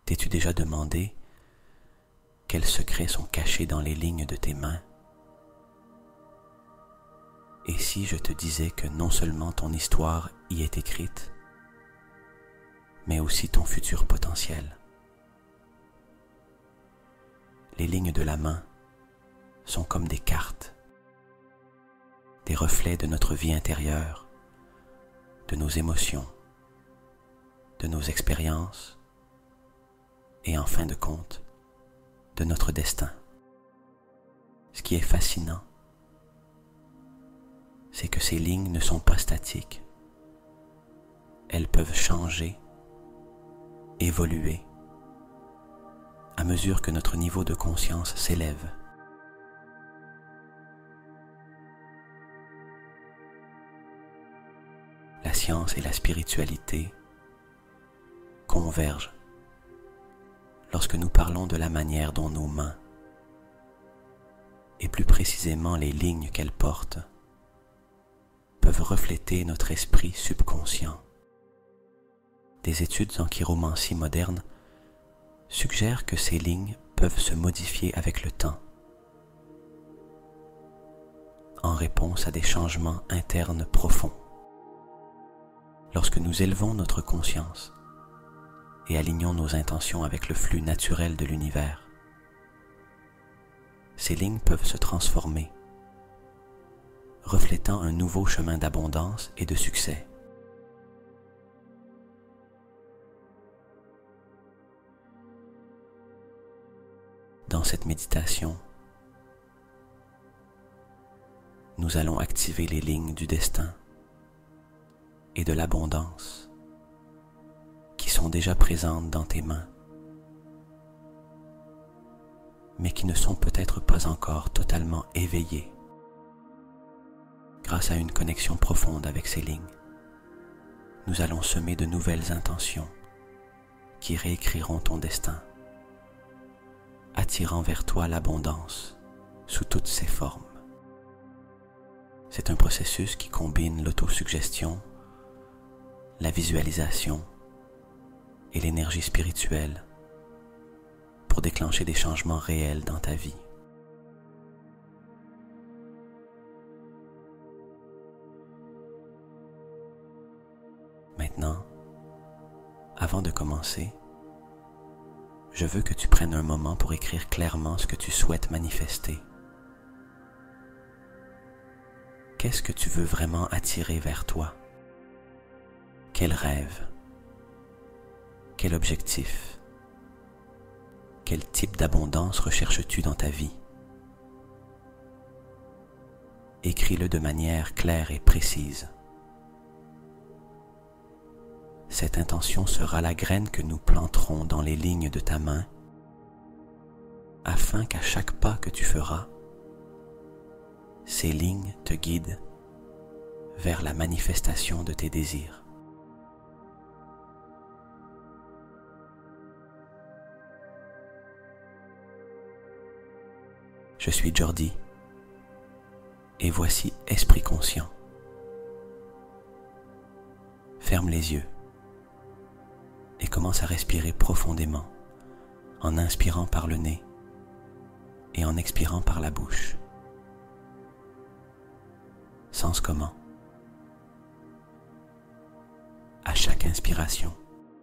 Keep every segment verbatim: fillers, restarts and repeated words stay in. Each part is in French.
T'es-tu déjà demandé quels secrets sont cachés dans les lignes de tes mains? Et si je te disais que non seulement ton histoire y est écrite, mais aussi ton futur potentiel? Les lignes de la main sont comme des cartes, des reflets de notre vie intérieure, de nos émotions, de nos expériences et en fin de compte, de notre destin. Ce qui est fascinant, c'est que ces lignes ne sont pas statiques. Elles peuvent changer, évoluer, à mesure que notre niveau de conscience s'élève. La science et la spiritualité convergent lorsque nous parlons de la manière dont nos mains, et plus précisément les lignes qu'elles portent, peuvent refléter notre esprit subconscient. Des études en chiromancie moderne suggèrent que ces lignes peuvent se modifier avec le temps, en réponse à des changements internes profonds. Lorsque nous élevons notre conscience et alignons nos intentions avec le flux naturel de l'univers, ces lignes peuvent se transformer, reflétant un nouveau chemin d'abondance et de succès. Dans cette méditation, nous allons activer les lignes du destin et de l'abondance qui sont déjà présentes dans tes mains, mais qui ne sont peut-être pas encore totalement éveillées. Grâce à une connexion profonde avec ces lignes, nous allons semer de nouvelles intentions qui réécriront ton destin, attirant vers toi l'abondance sous toutes ses formes. C'est un processus qui combine l'autosuggestion, la visualisation et l'énergie spirituelle pour déclencher des changements réels dans ta vie. Maintenant, avant de commencer, je veux que tu prennes un moment pour écrire clairement ce que tu souhaites manifester. Qu'est-ce que tu veux vraiment attirer vers toi? Quel rêve? Quel objectif? Quel type d'abondance recherches-tu dans ta vie? Écris-le de manière claire et précise. Cette intention sera la graine que nous planterons dans les lignes de ta main, afin qu'à chaque pas que tu feras, ces lignes te guident vers la manifestation de tes désirs. Je suis Jordi, et voici Esprit Conscient. Ferme les yeux et commence à respirer profondément en inspirant par le nez et en expirant par la bouche. Sens comment, à chaque inspiration,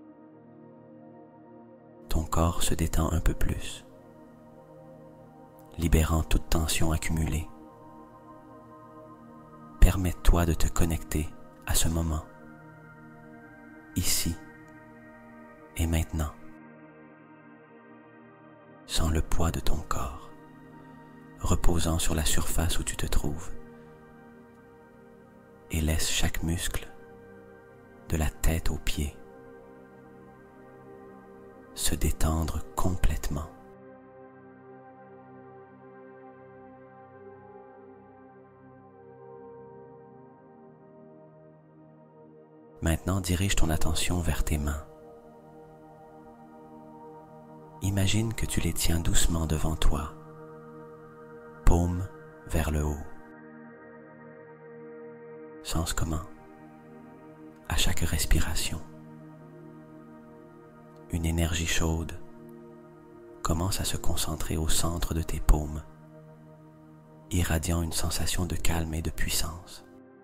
ton corps se détend un peu plus, libérant toute tension accumulée. Permets-toi de te connecter à ce moment, ici et maintenant, sans le poids de ton corps, reposant sur la surface où tu te trouves, et laisse chaque muscle, de la tête aux pieds, se détendre complètement. Maintenant, dirige ton attention vers tes mains. Imagine que tu les tiens doucement devant toi, paume vers le haut. Sens comment, à chaque respiration, une énergie chaude commence à se concentrer au centre de tes paumes, irradiant une sensation de calme et de puissance.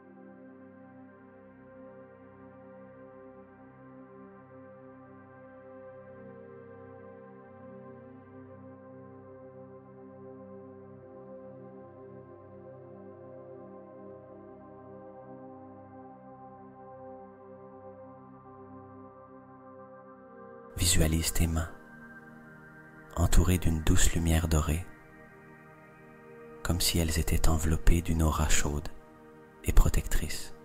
Visualise tes mains entourées d'une douce lumière dorée, comme si elles étaient enveloppées d'une aura chaude et protectrice.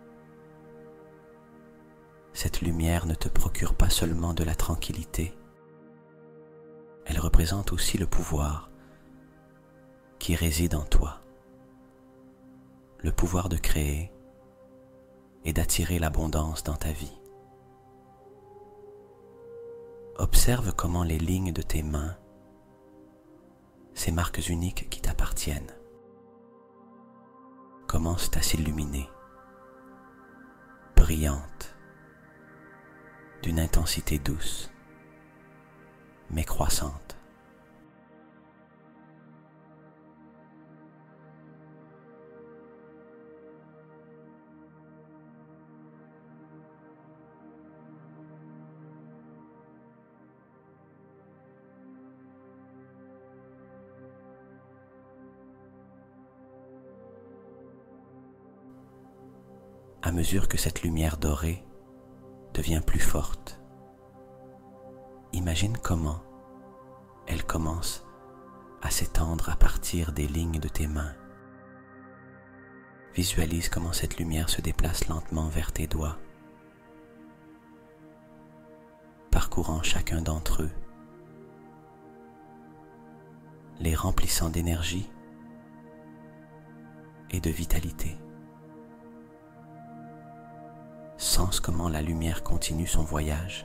Cette lumière ne te procure pas seulement de la tranquillité, elle représente aussi le pouvoir qui réside en toi, le pouvoir de créer et d'attirer l'abondance dans ta vie. Observe comment les lignes de tes mains, ces marques uniques qui t'appartiennent, commencent à s'illuminer, brillantes, d'une intensité douce, mais croissante. À mesure que cette lumière dorée devient plus forte, imagine comment elle commence à s'étendre à partir des lignes de tes mains. Visualise comment cette lumière se déplace lentement vers tes doigts, parcourant chacun d'entre eux, les remplissant d'énergie et de vitalité. Sens comment la lumière continue son voyage,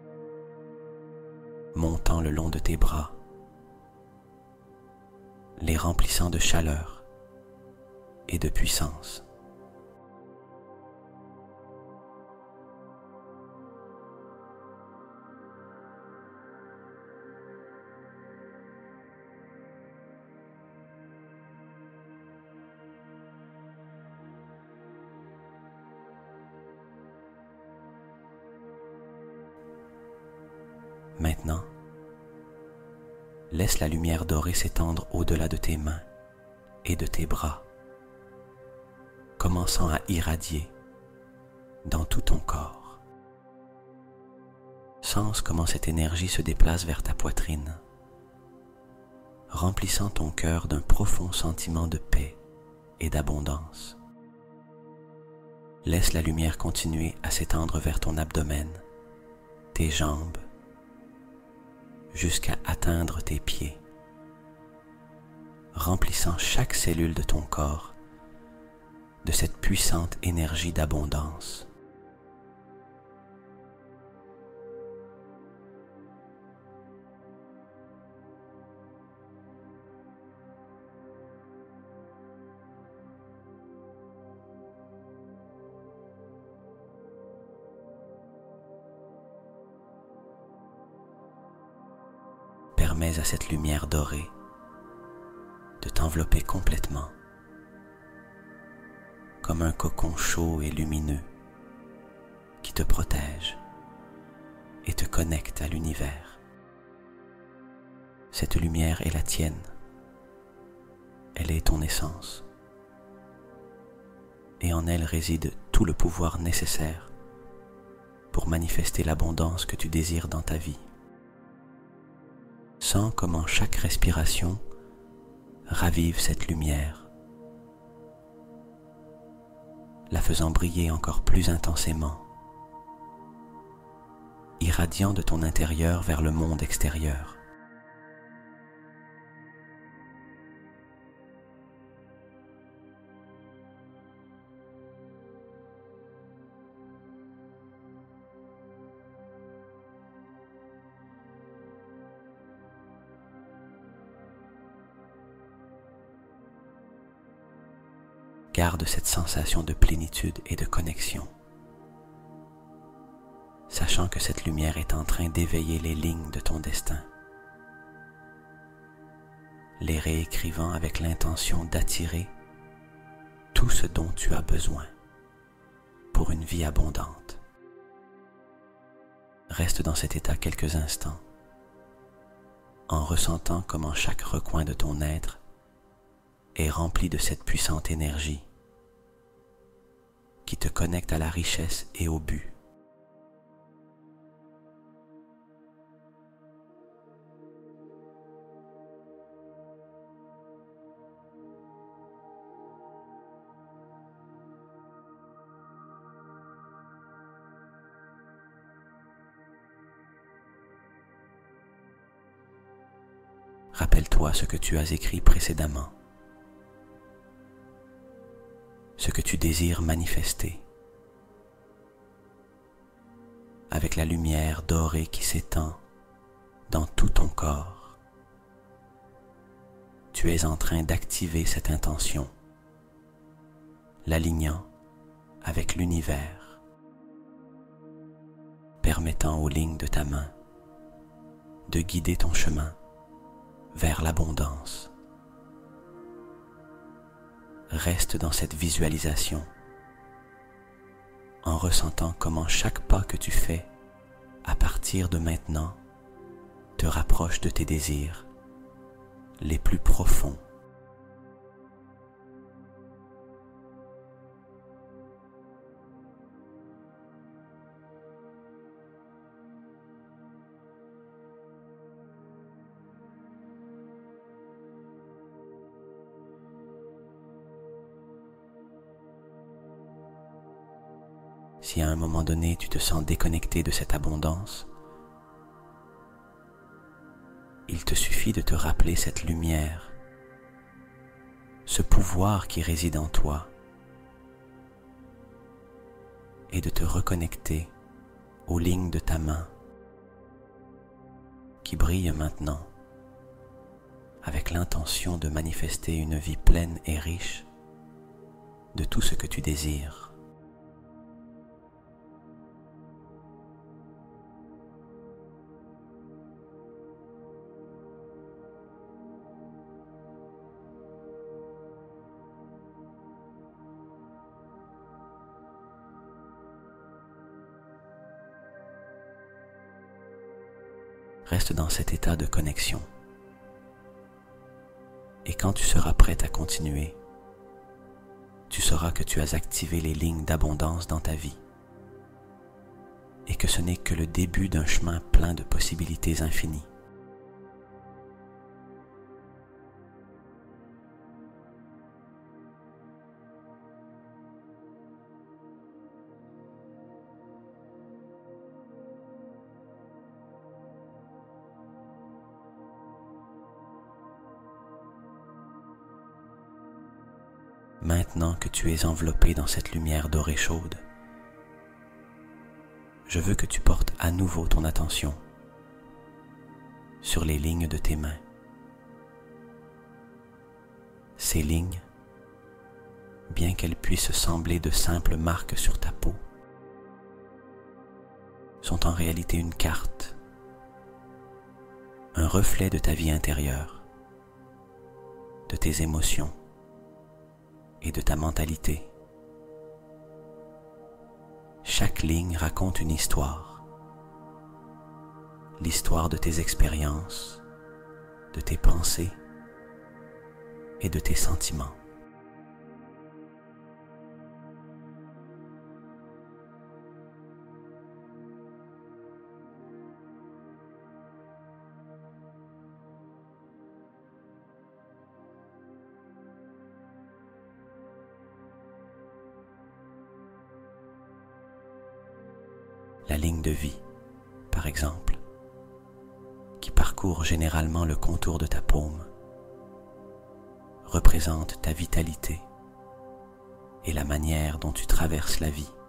montant le long de tes bras, les remplissant de chaleur et de puissance. Maintenant, laisse la lumière dorée s'étendre au-delà de tes mains et de tes bras, commençant à irradier dans tout ton corps. Sens comment cette énergie se déplace vers ta poitrine, remplissant ton cœur d'un profond sentiment de paix et d'abondance. Laisse la lumière continuer à s'étendre vers ton abdomen, tes jambes, jusqu'à atteindre tes pieds, remplissant chaque cellule de ton corps de cette puissante énergie d'abondance. Permets à cette lumière dorée de t'envelopper complètement, comme un cocon chaud et lumineux qui te protège et te connecte à l'univers. Cette lumière est la tienne, elle est ton essence, et en elle réside tout le pouvoir nécessaire pour manifester l'abondance que tu désires dans ta vie. Sens comment chaque respiration ravive cette lumière, la faisant briller encore plus intensément, irradiant de ton intérieur vers le monde extérieur. Garde cette sensation de plénitude et de connexion. sachant que cette lumière est en train d'éveiller les lignes de ton destin, les réécrivant avec l'intention d'attirer tout ce dont tu as besoin pour une vie abondante. Reste dans cet état quelques instants, en ressentant comment chaque recoin de ton être est rempli de cette puissante énergie qui te connecte à la richesse et au but. Rappelle-toi ce que tu as écrit précédemment, ce que tu désires manifester, avec la lumière dorée qui s'étend dans tout ton corps. Tu es en train d'activer cette intention, l'alignant avec l'univers, permettant aux lignes de ta main de guider ton chemin vers l'abondance. Reste dans cette visualisation, en ressentant comment chaque pas que tu fais à partir de maintenant te rapproche de tes désirs les plus profonds. Si à un moment donné tu te sens déconnecté de cette abondance, il te suffit de te rappeler cette lumière, ce pouvoir qui réside en toi, et de te reconnecter aux lignes de ta main qui brillent maintenant avec l'intention de manifester une vie pleine et riche de tout ce que tu désires. Reste dans cet état de connexion. Et quand tu seras prêt à continuer, tu sauras que tu as activé les lignes d'abondance dans ta vie et que ce n'est que le début d'un chemin plein de possibilités infinies. Maintenant que tu es enveloppé dans cette lumière dorée chaude, je veux que tu portes à nouveau ton attention sur les lignes de tes mains. Ces lignes, bien qu'elles puissent sembler de simples marques sur ta peau, sont en réalité une carte, un reflet de ta vie intérieure, de tes émotions et de ta mentalité. Chaque ligne raconte une histoire, l'histoire de tes expériences, de tes pensées et de tes sentiments. La ligne de vie, par exemple, qui parcourt généralement le contour de ta paume, représente ta vitalité et la manière dont tu traverses la vie.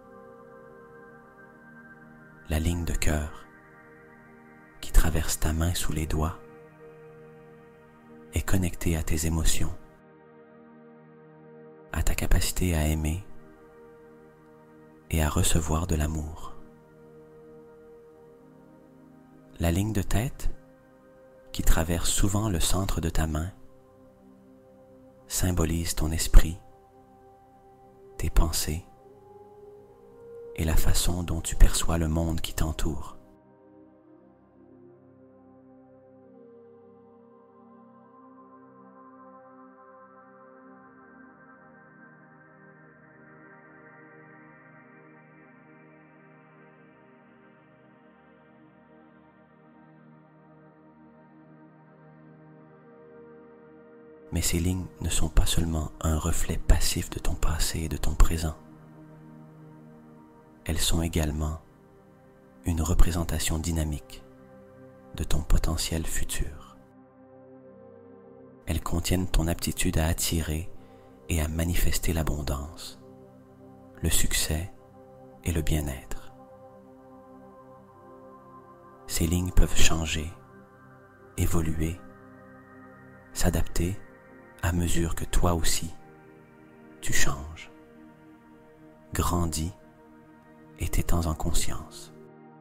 La ligne de cœur, qui traverse ta main sous les doigts, est connectée à tes émotions, à ta capacité à aimer et à recevoir de l'amour. La ligne de tête, qui traverse souvent le centre de ta main, symbolise ton esprit, tes pensées et la façon dont tu perçois le monde qui t'entoure. Mais ces lignes ne sont pas seulement un reflet passif de ton passé et de ton présent. Elles sont également une représentation dynamique de ton potentiel futur. Elles contiennent ton aptitude à attirer et à manifester l'abondance, le succès et le bien-être. Ces lignes peuvent changer, évoluer, s'adapter à mesure que toi aussi, tu changes, grandis et t'étends en conscience.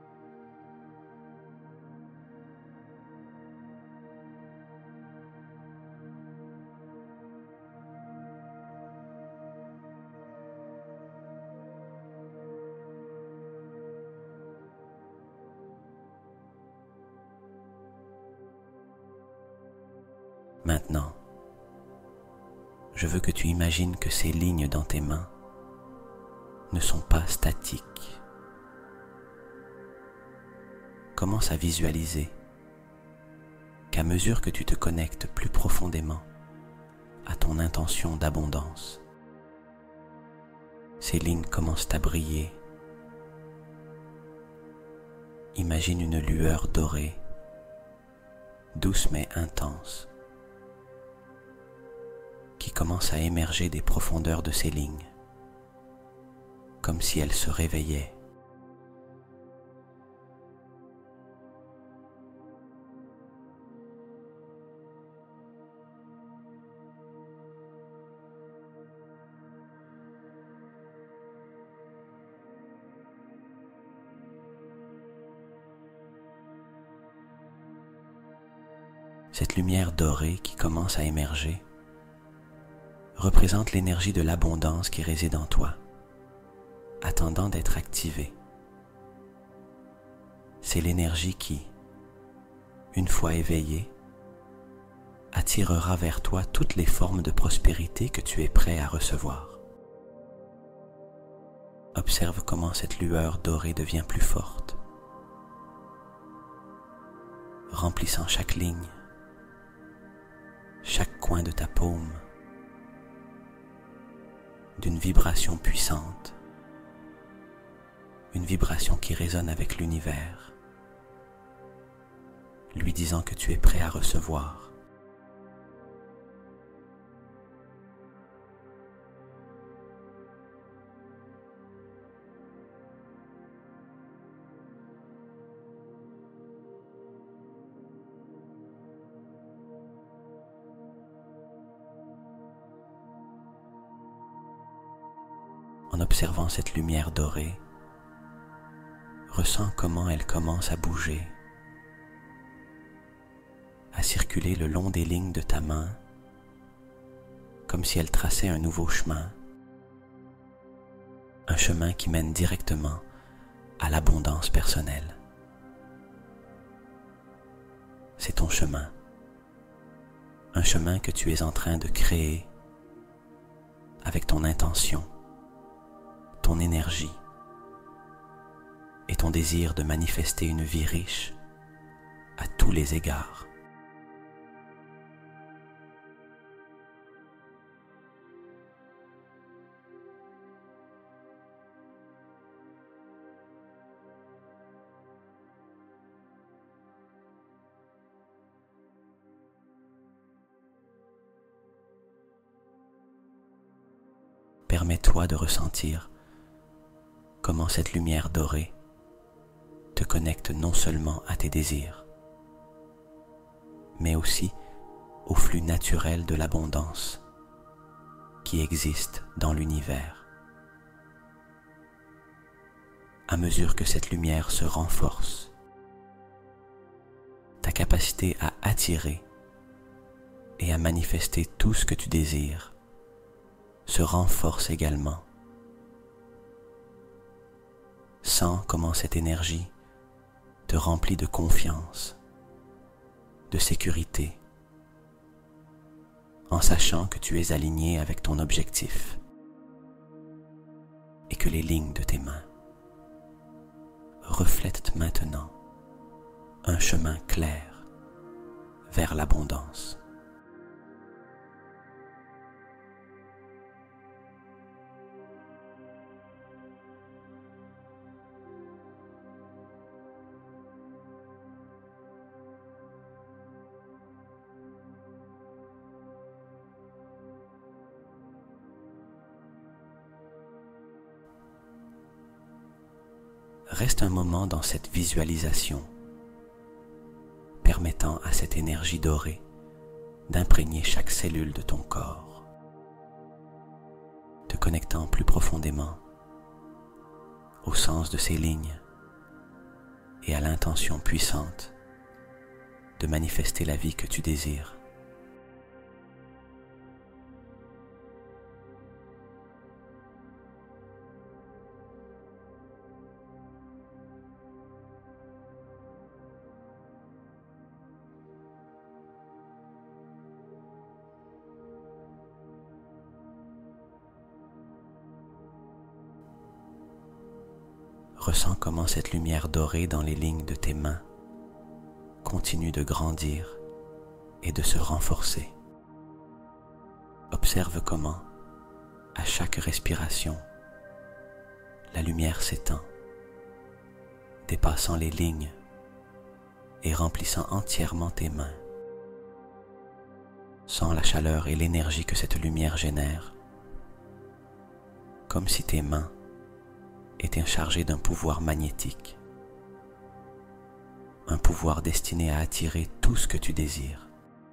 Maintenant, je veux que tu imagines que ces lignes dans tes mains ne sont pas statiques. Commence à visualiser qu'à mesure que tu te connectes plus profondément à ton intention d'abondance, ces lignes commencent à briller. Imagine une lueur dorée, douce mais intense, qui commence à émerger des profondeurs de ces lignes, comme si elles se réveillaient. Cette lumière dorée qui commence à émerger représente l'énergie de l'abondance qui réside en toi, attendant d'être activée. C'est l'énergie qui, une fois éveillée, attirera vers toi toutes les formes de prospérité que tu es prêt à recevoir. Observe comment cette lueur dorée devient plus forte, remplissant chaque ligne, chaque coin de ta paume, d'une vibration puissante, une vibration qui résonne avec l'univers, lui disant que tu es prêt à recevoir. En observant cette lumière dorée, ressens comment elle commence à bouger, à circuler le long des lignes de ta main, comme si elle traçait un nouveau chemin, un chemin qui mène directement à l'abondance personnelle. C'est ton chemin, un chemin que tu es en train de créer avec ton intention, ton énergie et ton désir de manifester une vie riche à tous les égards. Permets-toi de ressentir comment cette lumière dorée te connecte non seulement à tes désirs, mais aussi au flux naturel de l'abondance qui existe dans l'univers. À mesure que cette lumière se renforce, capacité à attirer et à manifester tout ce que tu désires se renforce également. Sens comment cette énergie te remplit de confiance, de sécurité, en sachant que tu es aligné avec ton objectif et que les lignes de tes mains reflètent maintenant un chemin clair vers l'abondance. Reste un moment dans cette visualisation, permettant à cette énergie dorée d'imprégner chaque cellule de ton corps, te connectant plus profondément au sens de ces lignes et à l'intention puissante de manifester la vie que tu désires. Ressens comment cette lumière dorée dans les lignes de tes mains continue de grandir et de se renforcer. Observe comment, à chaque respiration, la lumière s'étend, dépassant les lignes et remplissant entièrement tes mains. Sens la chaleur et l'énergie que cette lumière génère, comme si tes mains étaient chargées d'un pouvoir magnétique, un pouvoir destiné à attirer tout ce que tu désires.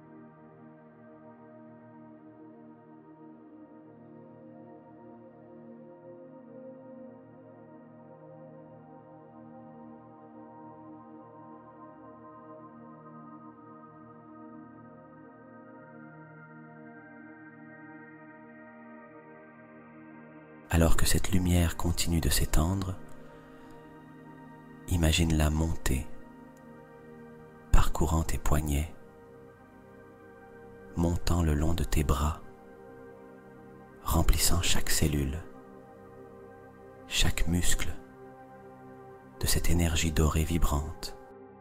Alors que cette lumière continue de s'étendre, imagine-la monter, parcourant tes poignets, montant le long de tes bras, remplissant chaque cellule, chaque muscle de cette énergie dorée vibrante.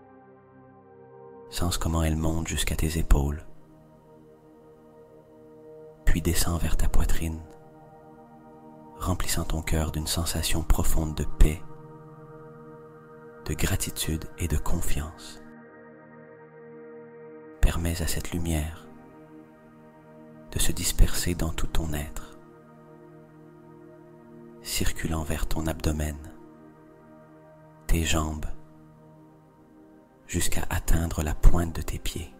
Sens comment elle monte jusqu'à tes épaules, puis descend vers ta poitrine, remplissant ton cœur d'une sensation profonde de paix, de gratitude et de confiance. Permets à cette lumière de se disperser dans tout ton être, circulant vers ton abdomen, tes jambes, jusqu'à atteindre la pointe de tes pieds.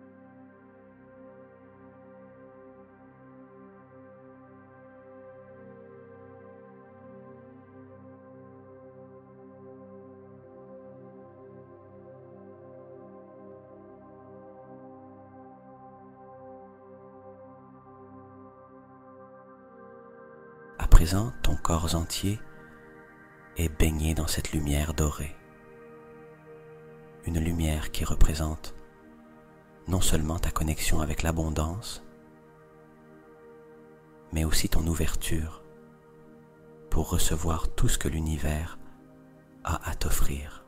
À présent, ton corps entier est baigné dans cette lumière dorée. Une lumière qui représente non seulement ta connexion avec l'abondance, mais aussi ton ouverture pour recevoir tout ce que l'univers a à t'offrir.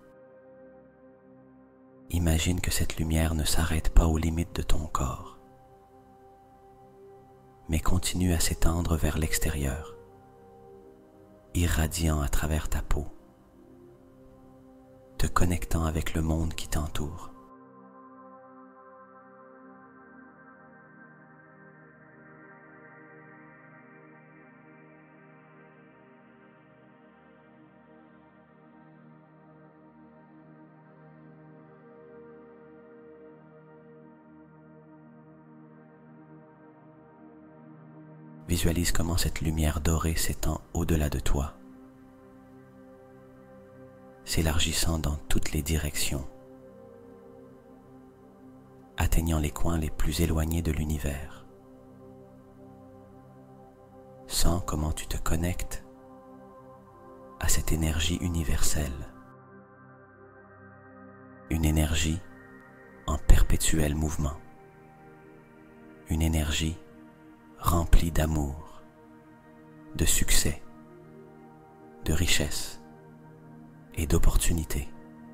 Imagine que cette lumière ne s'arrête pas aux limites de ton corps, mais continue à s'étendre vers l'extérieur, irradiant à travers ta peau, te connectant avec le monde qui t'entoure. Visualise comment cette lumière dorée s'étend au-delà de toi, s'élargissant dans toutes les directions, atteignant les coins les plus éloignés de l'univers. Sens comment tu te connectes à cette énergie universelle, une énergie en perpétuel mouvement, une énergie remplie d'amour, de succès, de richesse et d'opportunités.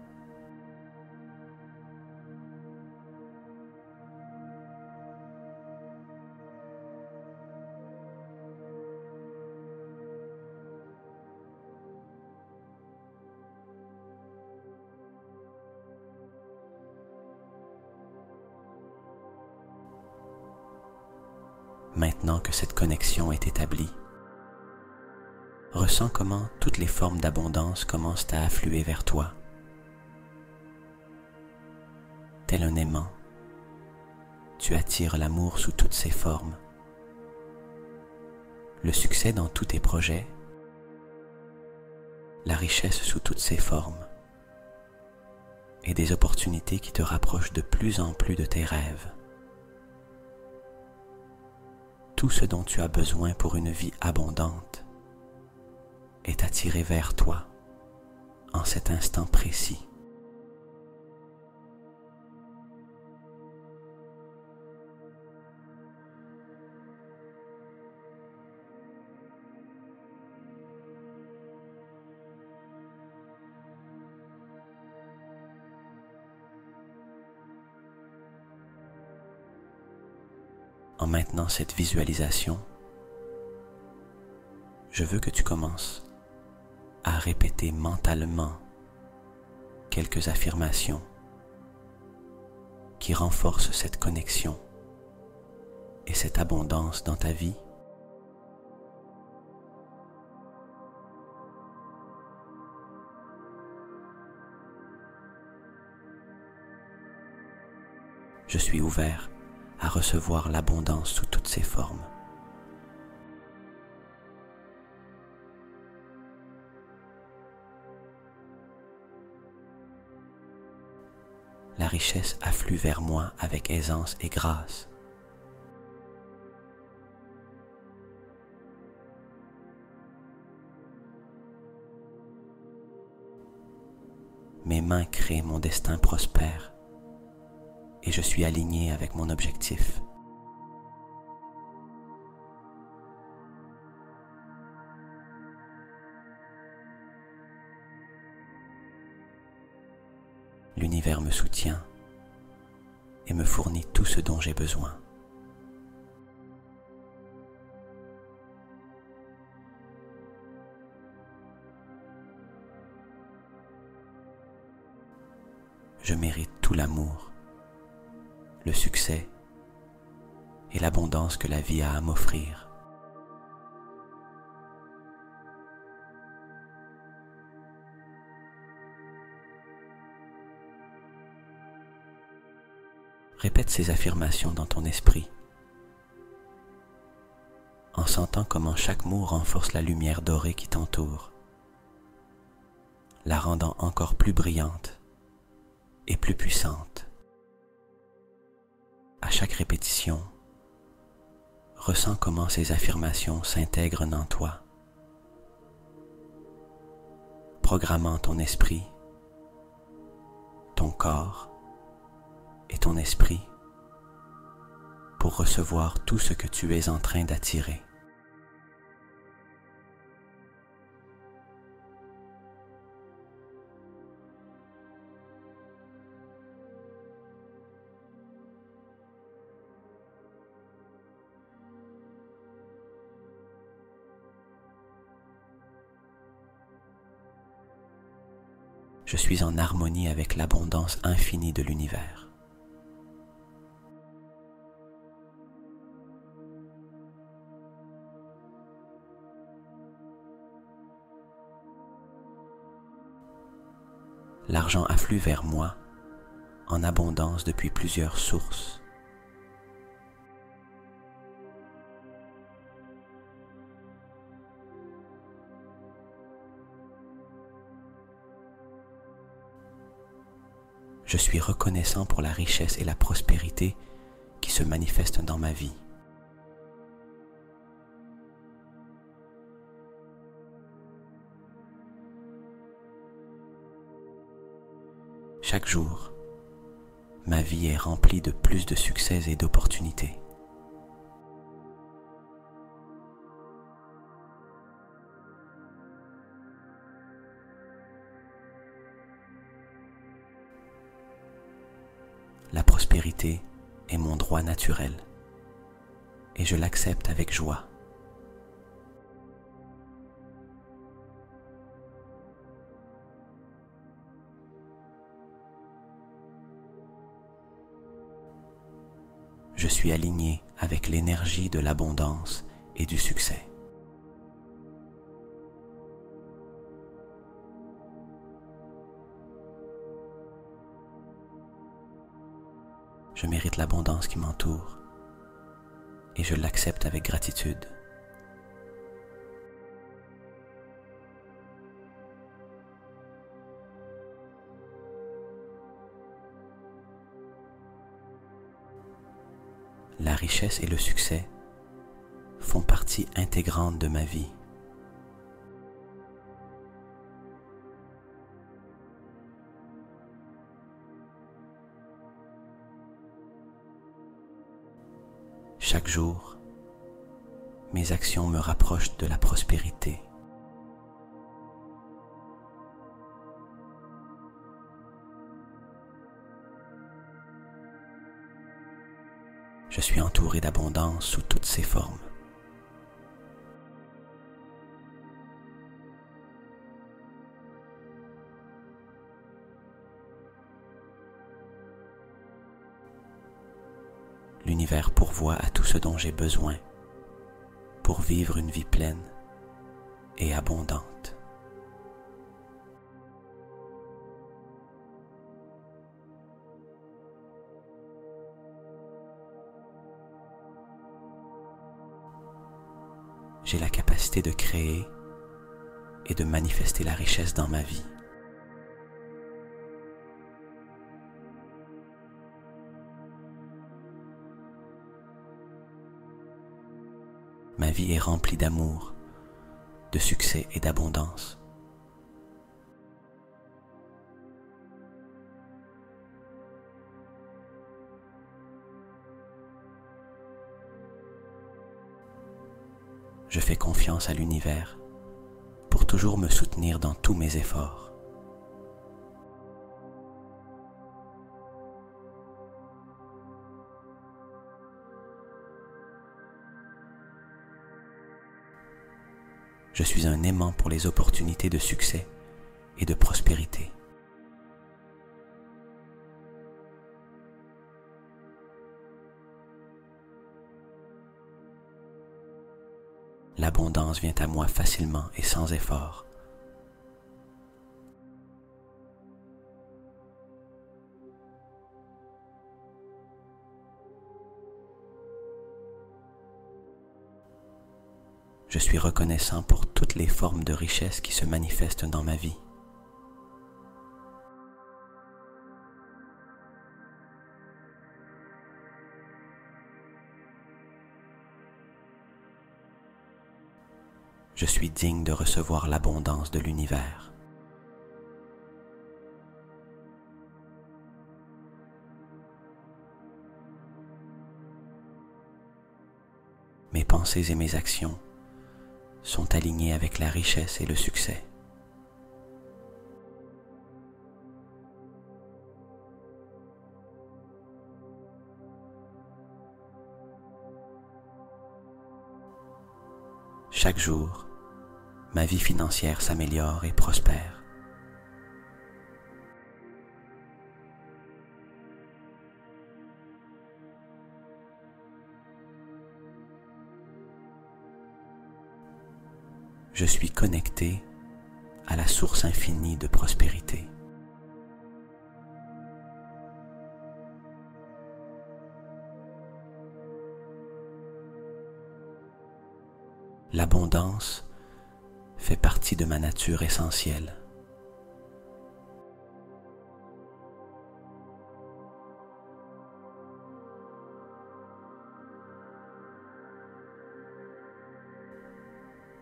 Maintenant que cette connexion est établie, ressens comment toutes les formes d'abondance commencent à affluer vers toi. Tel un aimant, tu attires l'amour sous toutes ses formes, le succès dans tous tes projets, la richesse sous toutes ses formes, et des opportunités qui te rapprochent de plus en plus de tes rêves. Tout ce dont tu as besoin pour une vie abondante est attiré vers toi en cet instant précis. En maintenant cette visualisation, je veux que tu commences à répéter mentalement quelques affirmations qui renforcent cette connexion et cette abondance dans ta vie. Je suis ouvert à recevoir l'abondance sous toutes ses formes. La richesse afflue vers moi avec aisance et grâce. Mes mains créent mon destin prospère et je suis aligné avec mon objectif. L'univers me soutient et me fournit tout ce dont j'ai besoin. Je mérite tout l'amour, le succès et l'abondance que la vie a à m'offrir. Répète ces affirmations dans ton esprit, en sentant comment chaque mot renforce la lumière dorée qui t'entoure, la rendant encore plus brillante et plus puissante. À chaque répétition, ressens comment ces affirmations s'intègrent en toi, programmant ton esprit, ton corps et ton esprit pour recevoir tout ce que tu es en train d'attirer. Je suis en harmonie avec l'abondance infinie de l'univers. L'argent afflue vers moi en abondance depuis plusieurs sources. Je suis reconnaissant pour la richesse et la prospérité qui se manifestent dans ma vie. Chaque jour, ma vie est remplie de plus de succès et d'opportunités. La prospérité est mon droit naturel et je l'accepte avec joie. Je suis aligné avec l'énergie de l'abondance et du succès. Je mérite l'abondance qui m'entoure et je l'accepte avec gratitude. La richesse et le succès font partie intégrante de ma vie. Chaque jour, mes actions me rapprochent de la prospérité. Je suis entouré d'abondance sous toutes ses formes. L'univers pourvoit à tout ce dont j'ai besoin pour vivre une vie pleine et abondante. J'ai la capacité de créer et de manifester la richesse dans ma vie. Ma vie est remplie d'amour, de succès et d'abondance. Je fais confiance à l'univers pour toujours me soutenir dans tous mes efforts. Je suis un aimant pour les opportunités de succès et de prospérité. L'abondance vient à moi facilement et sans effort. Je suis reconnaissant pour toutes les formes de richesse qui se manifestent dans ma vie. Je suis digne de recevoir l'abondance de l'univers. Mes pensées et mes actions sont alignés avec la richesse et le succès. Chaque jour, ma vie financière s'améliore et prospère. Je suis connecté à la source infinie de prospérité. L'abondance fait partie de ma nature essentielle.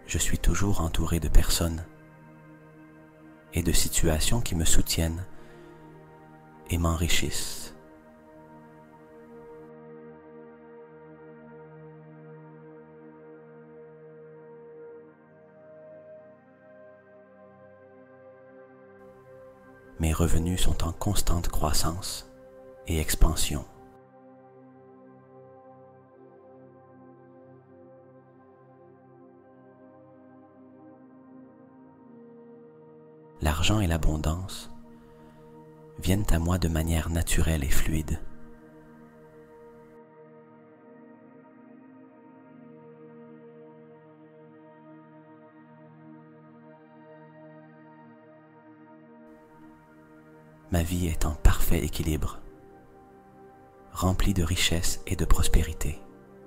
Je suis toujours entouré de personnes et de situations qui me soutiennent et m'enrichissent. Mes revenus sont en constante croissance et expansion. L'argent et l'abondance viennent à moi de manière naturelle et fluide. Ma vie est en parfait équilibre, remplie de richesse et de prospérité.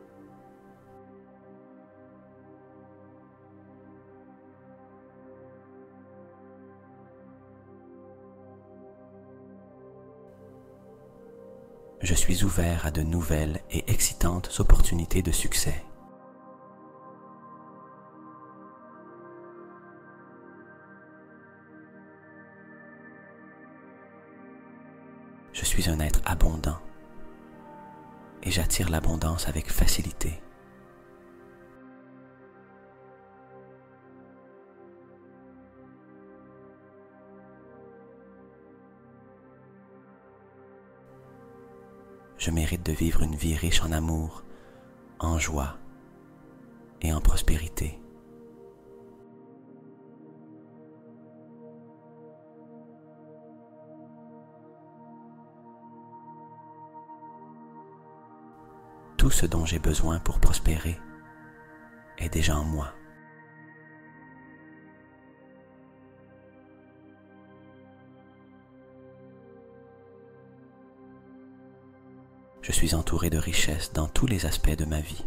Je suis ouvert à de nouvelles et excitantes opportunités de succès. Je suis un être abondant et j'attire l'abondance avec facilité. Je mérite de vivre une vie riche en amour, en joie et en prospérité. Tout ce dont j'ai besoin pour prospérer est déjà en moi. Je suis entouré de richesses dans tous les aspects de ma vie.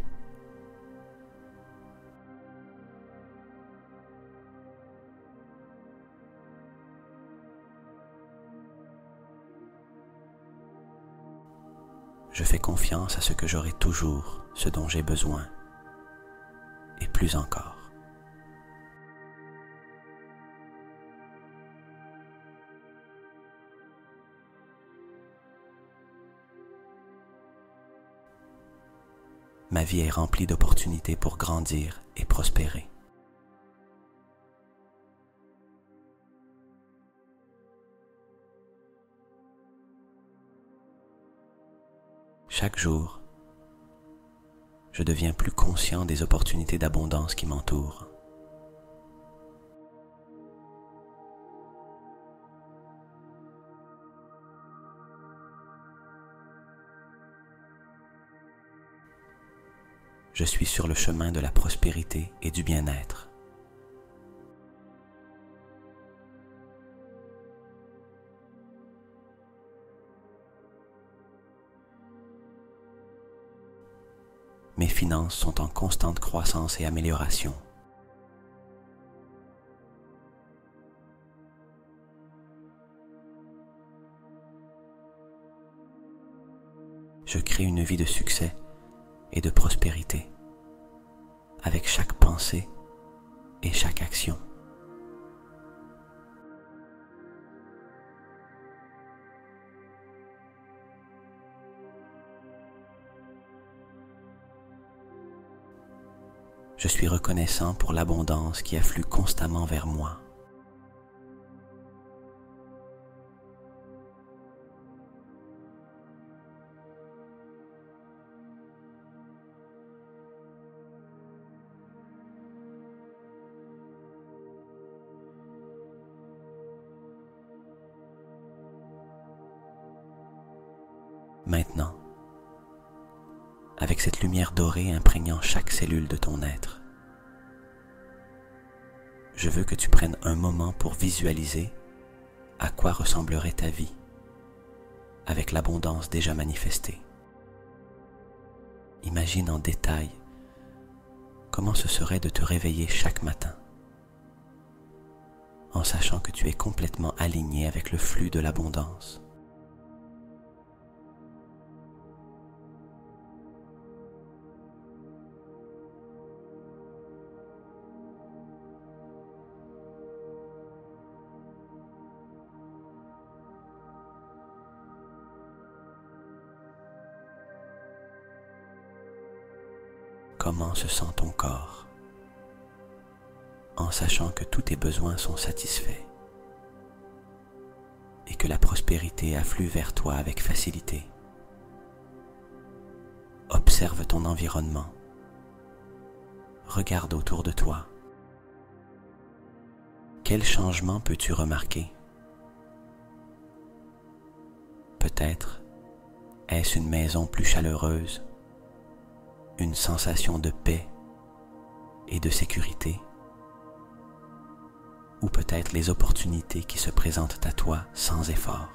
Je fais confiance à ce que j'aurai toujours ce dont j'ai besoin, et plus encore. Ma vie est remplie d'opportunités pour grandir et prospérer. Chaque jour, je deviens plus conscient des opportunités d'abondance qui m'entourent. Je suis sur le chemin de la prospérité et du bien-être. Mes finances sont en constante croissance et amélioration. Je crée une vie de succès et de prospérité avec chaque pensée et chaque action. Je suis reconnaissant pour l'abondance qui afflue constamment vers moi. Maintenant, avec cette lumière dorée imprégnant chaque cellule de ton être, je veux que tu prennes un moment pour visualiser à quoi ressemblerait ta vie avec l'abondance déjà manifestée. Imagine en détail comment ce serait de te réveiller chaque matin en sachant que tu es complètement aligné avec le flux de l'abondance. comment se sent ton corps, en sachant que tous tes besoins sont satisfaits et que la prospérité afflue vers toi avec facilité. Observe ton environnement. Regarde autour de toi. Quel changement peux-tu remarquer? Peut-être est-ce une maison plus chaleureuse, une sensation de paix et de sécurité, ou peut-être les opportunités qui se présentent à toi sans effort.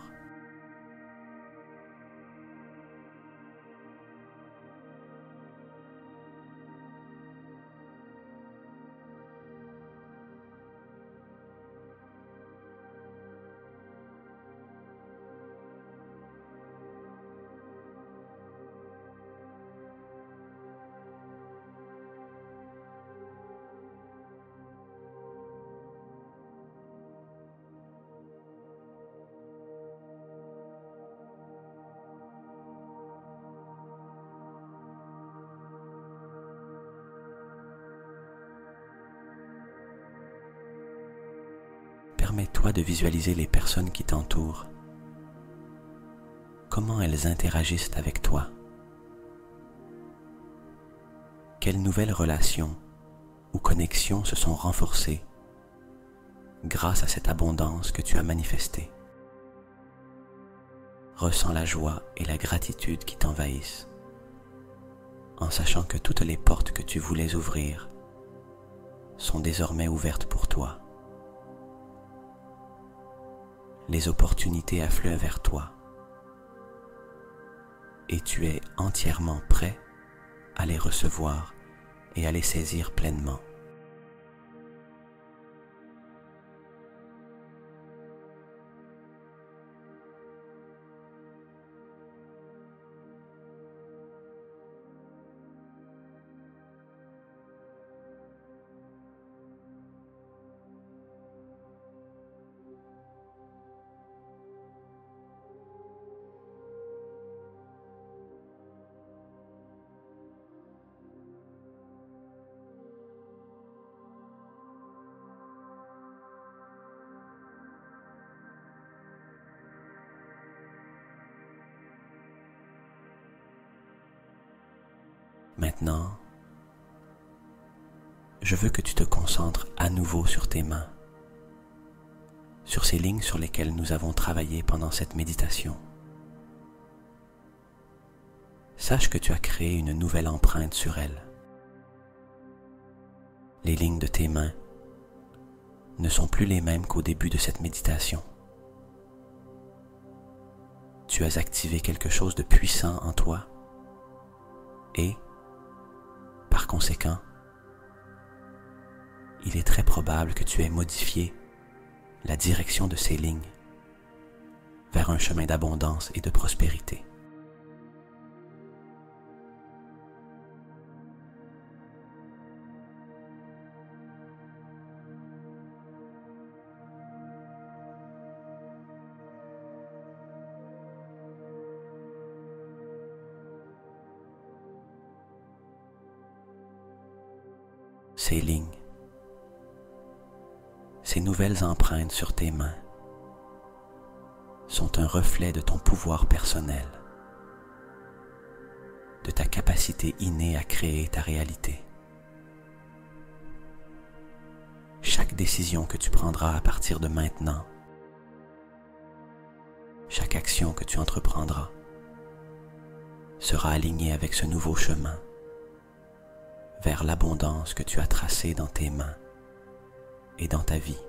Permets-toi de visualiser les personnes qui t'entourent. Comment elles interagissent avec toi? Quelles nouvelles relations ou connexions se sont renforcées grâce à cette abondance que tu as manifestée? Ressens la joie et la gratitude qui t'envahissent, en sachant que toutes les portes que tu voulais ouvrir sont désormais ouvertes pour toi. Les opportunités affluent vers toi et tu es entièrement prêt à les recevoir et à les saisir pleinement. Maintenant, je veux que tu te concentres à nouveau sur tes mains, sur ces lignes sur lesquelles nous avons travaillé pendant cette méditation. Sache que tu as créé une nouvelle empreinte sur elles. Les lignes de tes mains ne sont plus les mêmes qu'au début de cette méditation. Tu as activé quelque chose de puissant en toi et, par conséquent, il est très probable que tu aies modifié la direction de ces lignes vers un chemin d'abondance et de prospérité. Ces lignes, ces nouvelles empreintes sur tes mains sont un reflet de ton pouvoir personnel, de ta capacité innée à créer ta réalité. Chaque décision que tu prendras à partir de maintenant, chaque action que tu entreprendras, sera alignée avec ce nouveau chemin vers l'abondance que tu as tracée dans tes mains et dans ta vie.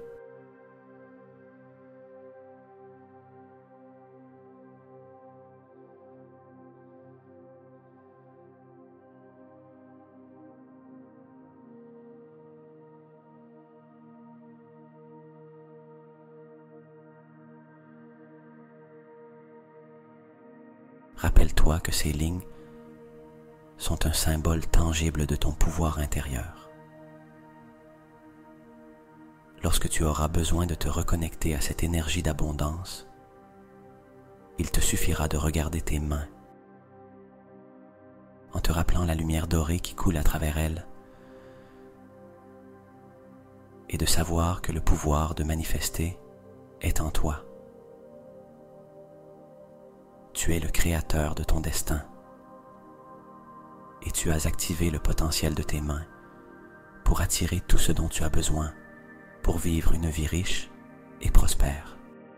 Rappelle-toi que ces lignes sont un symbole tangible de ton pouvoir intérieur. Lorsque tu auras besoin de te reconnecter à cette énergie d'abondance, il te suffira de regarder tes mains en te rappelant la lumière dorée qui coule à travers elle, et de savoir que le pouvoir de manifester est en toi. Tu es le créateur de ton destin et tu as activé le potentiel de tes mains pour attirer tout ce dont tu as besoin pour vivre une vie riche et prospère.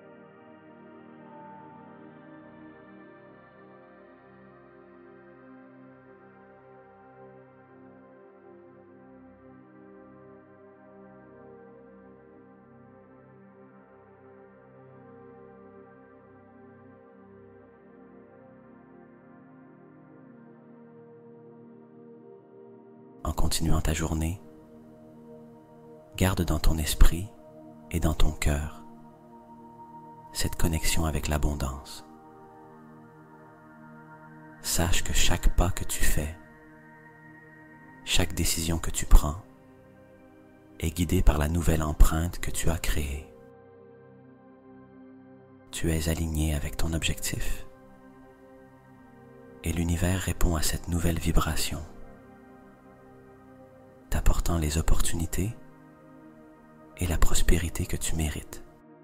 En continuant ta journée, garde dans ton esprit et dans ton cœur cette connexion avec l'abondance. Sache que chaque pas que tu fais, chaque décision que tu prends, est guidée par la nouvelle empreinte que tu as créée. Tu es aligné avec ton objectif et l'univers répond à cette nouvelle vibration, t'apportant les opportunités et la prospérité que tu mérites.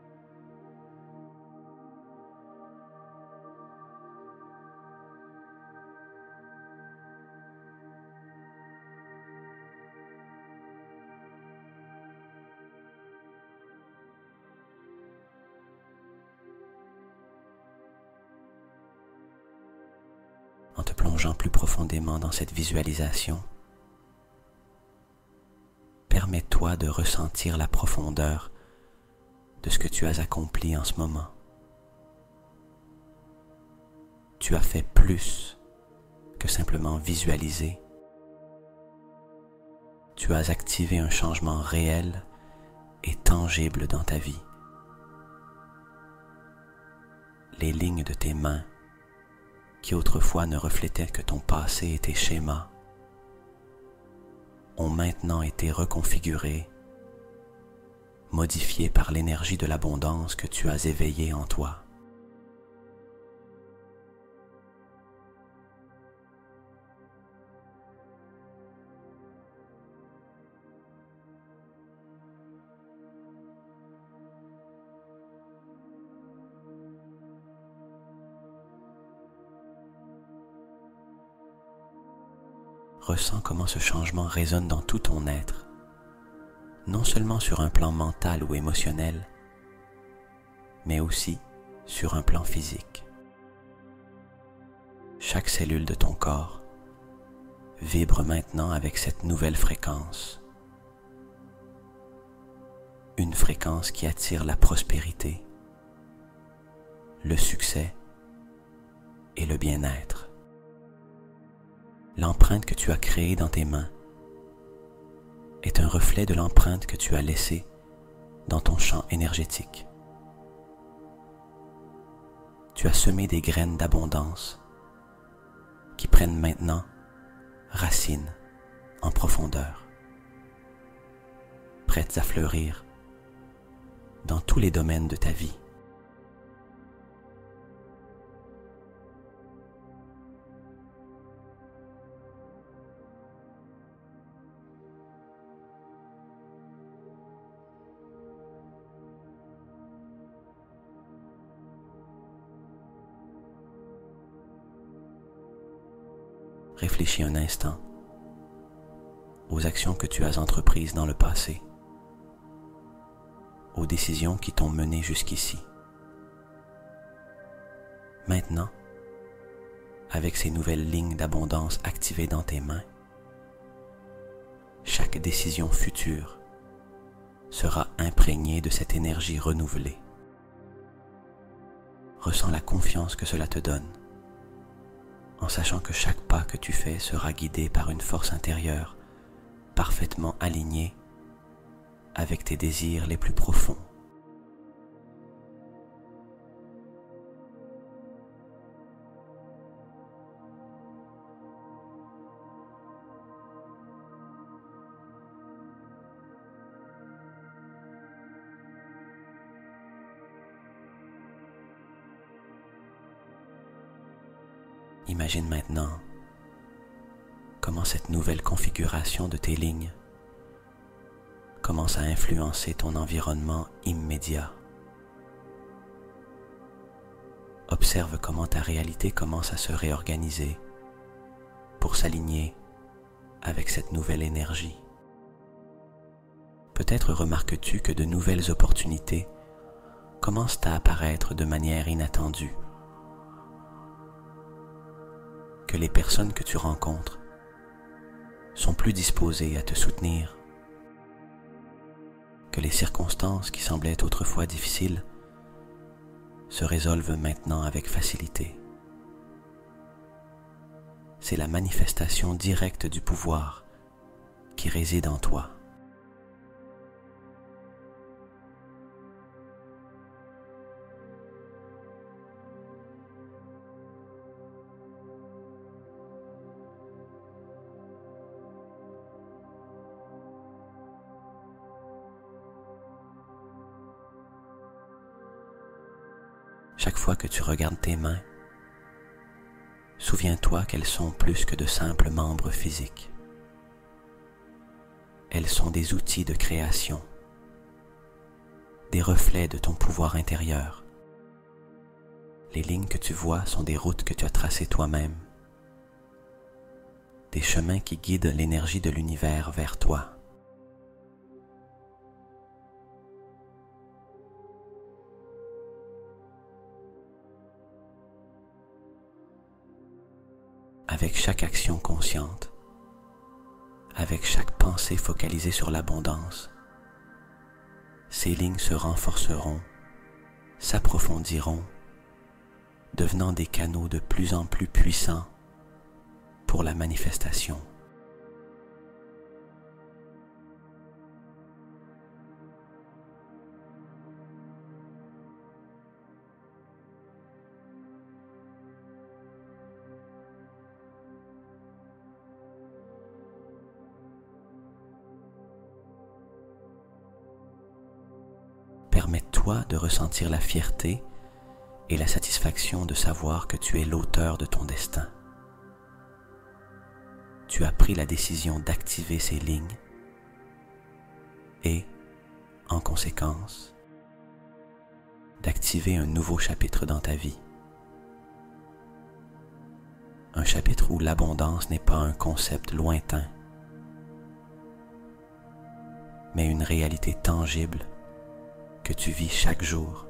En te plongeant plus profondément dans cette visualisation, permets-toi de ressentir la profondeur de ce que tu as accompli en ce moment. Tu as fait plus que simplement visualiser. Tu as activé un changement réel et tangible dans ta vie. Les lignes de tes mains, qui autrefois ne reflétaient que ton passé et tes schémas, ont maintenant été reconfigurées, modifiées par l'énergie de l'abondance que tu as éveillée en toi. Ressens comment ce changement résonne dans tout ton être, non seulement sur un plan mental ou émotionnel, mais aussi sur un plan physique. Chaque cellule de ton corps vibre maintenant avec cette nouvelle fréquence, une fréquence qui attire la prospérité, le succès et le bien-être. L'empreinte que tu as créée dans tes mains est un reflet de l'empreinte que tu as laissée dans ton champ énergétique. Tu as semé des graines d'abondance qui prennent maintenant racine en profondeur, prêtes à fleurir dans tous les domaines de ta vie. Réfléchis un instant aux actions que tu as entreprises dans le passé, aux décisions qui t'ont mené jusqu'ici. Maintenant, avec ces nouvelles lignes d'abondance activées dans tes mains, chaque décision future sera imprégnée de cette énergie renouvelée. Ressens la confiance que cela te donne, en sachant que chaque pas que tu fais sera guidé par une force intérieure parfaitement alignée avec tes désirs les plus profonds. Imagine maintenant comment cette nouvelle configuration de tes lignes commence à influencer ton environnement immédiat. Observe comment ta réalité commence à se réorganiser pour s'aligner avec cette nouvelle énergie. Peut-être remarques-tu que de nouvelles opportunités commencent à apparaître de manière inattendue, que les personnes que tu rencontres sont plus disposées à te soutenir, que les circonstances qui semblaient autrefois difficiles se résolvent maintenant avec facilité. C'est la manifestation directe du pouvoir qui réside en toi. Chaque fois que tu regardes tes mains, souviens-toi qu'elles sont plus que de simples membres physiques. Elles sont des outils de création, des reflets de ton pouvoir intérieur. Les lignes que tu vois sont des routes que tu as tracées toi-même, des chemins qui guident l'énergie de l'univers vers toi. Avec chaque action consciente, avec chaque pensée focalisée sur l'abondance, ces lignes se renforceront, s'approfondiront, devenant des canaux de plus en plus puissants pour la manifestation. Permets-toi de ressentir la fierté et la satisfaction de savoir que tu es l'auteur de ton destin. Tu as pris la décision d'activer ces lignes et, en conséquence, d'activer un nouveau chapitre dans ta vie. Un chapitre où l'abondance n'est pas un concept lointain, mais une réalité tangible que tu vis chaque jour.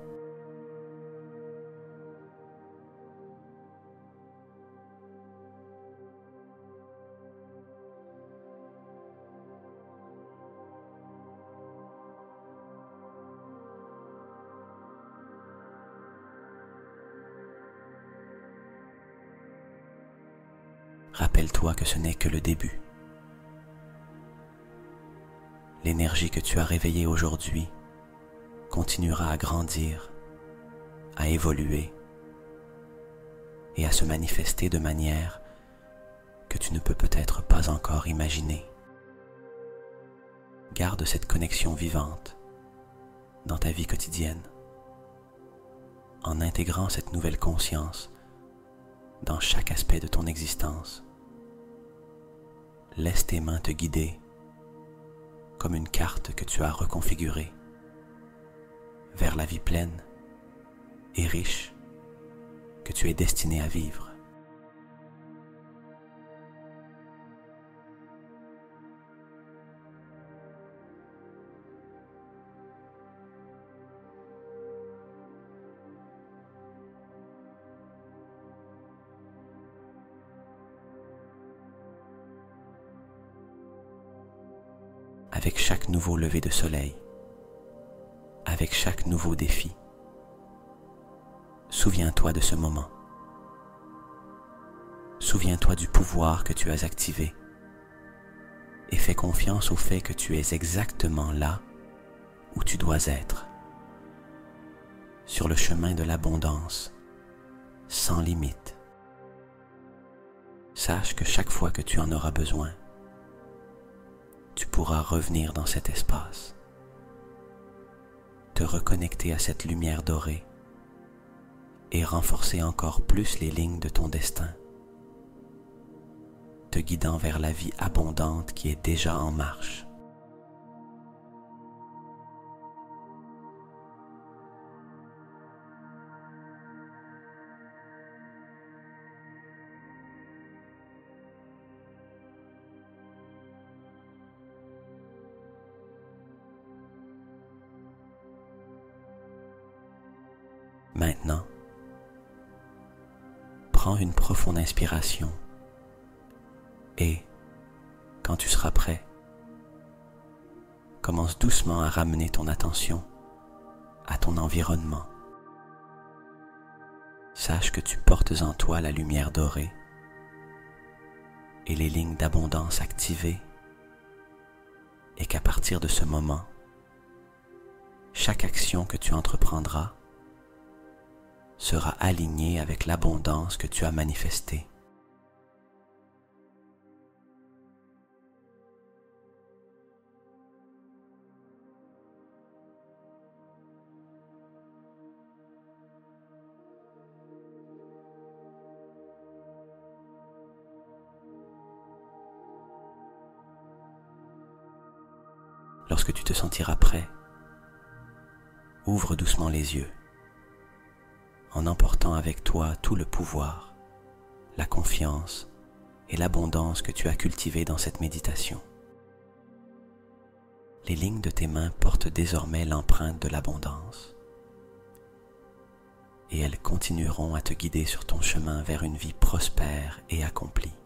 Rappelle-toi que ce n'est que le début. L'énergie que tu as réveillée aujourd'hui continuera à grandir, à évoluer et à se manifester de manière que tu ne peux peut-être pas encore imaginer. Garde cette connexion vivante dans ta vie quotidienne, en intégrant cette nouvelle conscience dans chaque aspect de ton existence. Laisse tes mains te guider comme une carte que tu as reconfigurée vers la vie pleine et riche que tu es destiné à vivre. Avec chaque nouveau lever de soleil, avec chaque nouveau défi, souviens-toi de ce moment. Souviens-toi du pouvoir que tu as activé et fais confiance au fait que tu es exactement là où tu dois être, sur le chemin de l'abondance, sans limite. Sache que chaque fois que tu en auras besoin, tu pourras revenir dans cet espace, te reconnecter à cette lumière dorée et renforcer encore plus les lignes de ton destin, te te guidant vers la vie abondante qui est déjà en marche. Maintenant, prends une profonde inspiration et, quand tu seras prêt, commence doucement à ramener ton attention à ton environnement. Sache que tu portes en toi la lumière dorée et les lignes d'abondance activées et qu'à partir de ce moment, chaque action que tu entreprendras sera alignée avec l'abondance que tu as manifestée. Lorsque tu te sentiras prêt, ouvre doucement les yeux, en emportant avec toi tout le pouvoir, la confiance et l'abondance que tu as cultivées dans cette méditation. Les lignes de tes mains portent désormais l'empreinte de l'abondance et elles continueront à te guider sur ton chemin vers une vie prospère et accomplie.